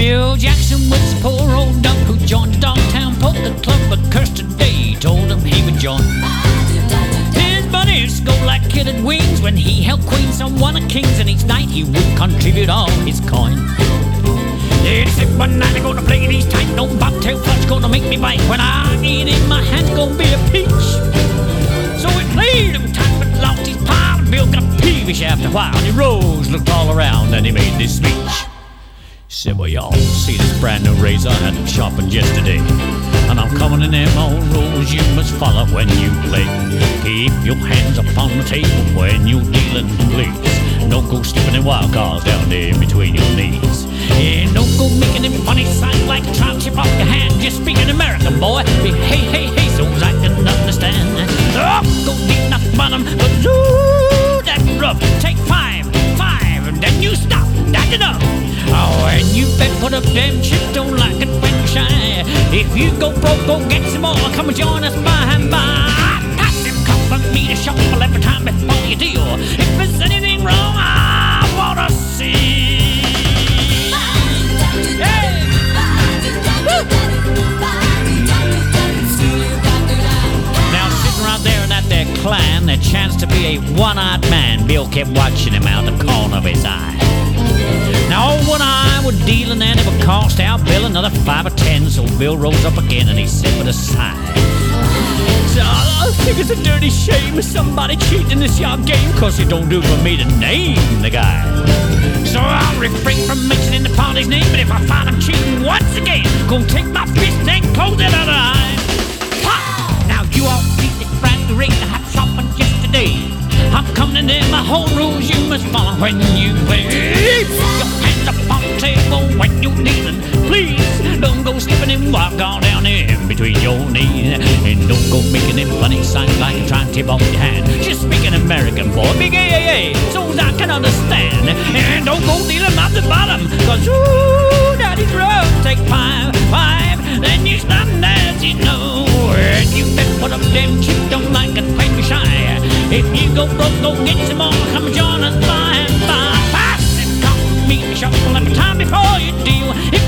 Bill Jackson was a poor old duck who joined the Dogtown Poker Club, but cursed today told him he would join. His buddies go like kid at wings when he held queens on one of kings, and each night he would contribute all his coin. They said one night they're gonna play these tight, no bobtail fudge gonna make me bite. When I eat in my hand's gonna be a peach. So he played him tight but lost his pile, and Bill got peevish after a while. He rose, looked all around, and he made this speech. He said, well, y'all see this brand new razor I had it sharpened yesterday, and I'm coming in them old rules you must follow when you play. Keep your hands upon the table when you're dealing, please. Don't go slipping in wild cards down there in between your knees. Yeah, don't go making them funny signs like a trout chip off your hand. Just speaking American, boy. Be hey, hey, hey, so I can understand. Oh, go deep enough bottom, but ooh, that's rough. Take five, and then you stop. That's enough. Oh, and you better put up them chips, don't like it when you shy. If you go broke, go get some more. Come and join us by and by. Pass them cup and meet a shuffle every time before you deal. If there's anything wrong, I wanna see. Hey! Now sitting right there in that there clan, there chanced to be a one-eyed man. Bill kept watching him out the corner of his eye. Now one eye was dealing and it would cost our Bill another 5 or 10. So Bill rose up again and he said with a sigh, so I think it's a dirty shame if somebody cheating this yard game, cause it don't do for me to name the guy. So I'll refrain from mentioning the party's name, but if I find him cheating once again, gonna take my fist and close that other eye. Pop! Now you all see this brand new razor I had sharpened yesterday. I'm coming in my whole rules you must follow when you play. Your hands up on the table when you're dealing, please. Don't go slipping in wild card down there in between your knees. And don't go making them funny signs like you're trying to tip off your hand. Just speaking American, boy, big A, so I can understand. And don't go dealing off the bottom, cause ooh, daddy's rough. Take five, then you stop as you know. And you better put up them chips, don't like it when you're shy. If you go broke, go get some more. Come and join us by and by. Pass and come, meet me shuffle every time before you deal.